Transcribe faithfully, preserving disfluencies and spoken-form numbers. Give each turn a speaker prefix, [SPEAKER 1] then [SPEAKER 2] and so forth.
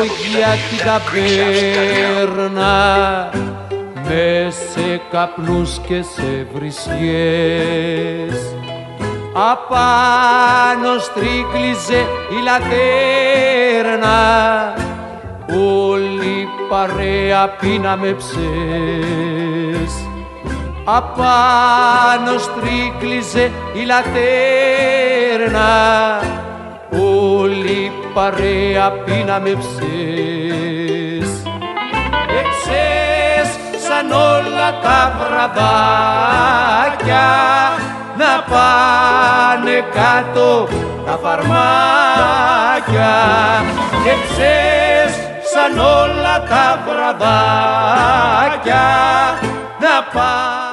[SPEAKER 1] για την ταβέρνα με σε καπνούς και σε βρισιές. Απάνω στρίκλιζε η λατέρνα, όλη παρέα πίναμε ψες. Απάνω στρίκλιζε η λατέρνα, όλη παρέα πίναμε ψες. Και ψες σαν όλα τα βραδάκια να πάνε κάτω τα φαρμάκια. Και ψες σαν όλα τα βραδάκια να πάνε